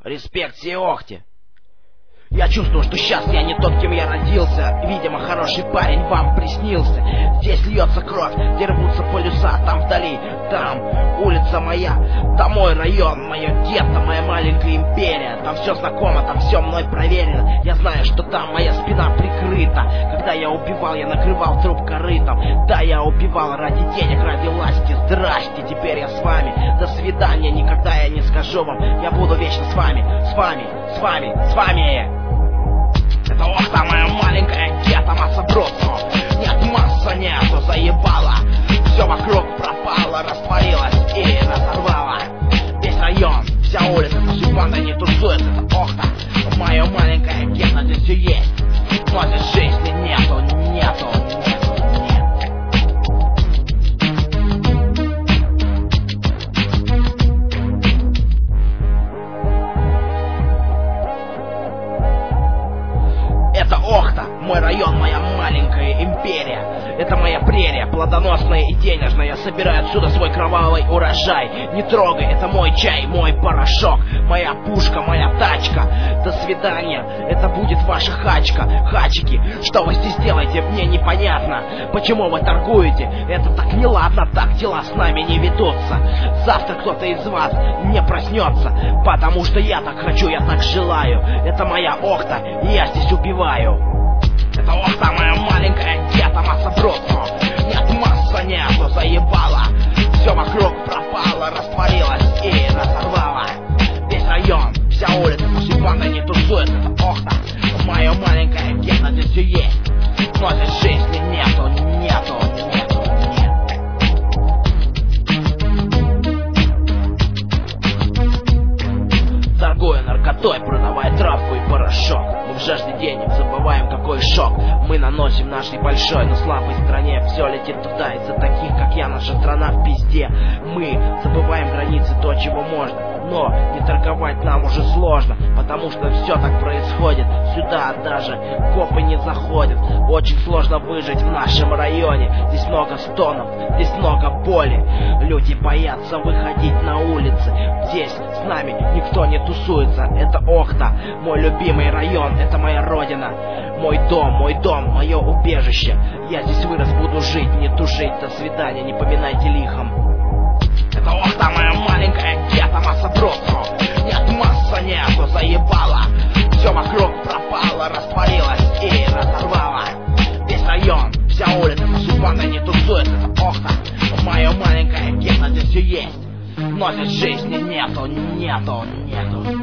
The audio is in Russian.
Респект всей Охте. Я чувствую, что сейчас я не тот, кем я родился. Видимо, хороший парень вам приснился. Здесь льется кровь, где рвутся полюса. Там вдали, там улица моя. Там мой район, мое гетто, моя маленькая империя. Там все знакомо, там все мной проверено. Я знаю, что там моя спина прикрыта. Когда я убивал, я накрывал труп корытом. Да, я убивал ради денег, ради власти. Здрасте, теперь я с вами. До свидания, никогда я не скажу вам. Я буду вечно с вами, с вами, с вами, с вами. Это Охта, моя маленькая гетто, масса бросу. Нет, масса нету, заебала. Все вокруг пропало, растворилось и разорвало. Весь район, вся улица, банда не тусует. Это Охта, мое маленькое гетто, здесь все есть. Но здесь жизни нету, нету, нету. Это Охта, мой район, моя маленькая империя. Это моя прерия, плодоносная и денежная. Я собираю отсюда свой кровавый урожай. Не трогай, это мой чай, мой порошок. Моя пушка, моя тачка. До свидания, это будет ваша хачка. Хачики, что вы здесь делаете, мне непонятно. Почему вы торгуете? Это так неладно, так дела с нами не ведутся. Завтра кто-то из вас не проснется. Потому что я так хочу, я так желаю. Это моя Охта, и я здесь убиваю. Это Охта, моя маленькая гетто, масса бросу. Нет, масса нету, заебала. Все вокруг пропало, растворилось и разорвало. Весь район, вся улица, банда не тусует. Это Охта, мое маленькое гетто, здесь все есть. Но здесь жизни нету, нету, нету, нет. Торгуя наркотой, продавая травку и порошок. Мы в жажде денег забываем, какой шок мы наносим нашей большой, но слабой стране. Все летит туда из-за таких, как я, наша страна в пизде. Мы забываем границы, то, чего можно. Но не торговать нам уже сложно, потому что все так происходит. Сюда даже копы не заходят. Очень сложно выжить в нашем районе. Здесь много стонов, здесь много боли. Люди боятся выходить на улицы. Здесь с нами никто не тусуется. Это Охта, мой любимый район. Это моя родина, мой дом, мое убежище. Я здесь вырос, буду жить, не тужить. До свидания, не поминайте лихом. Это Охта, моя маленькая гетто, масса бросу. Нет, масса нету, заебала. Все вокруг пропало, растворилось и разорвало. Весь район, вся улица, банда не тусует. Это Охта, мое маленькое гетто, здесь все есть. Но здесь жизни нету, нету, нету.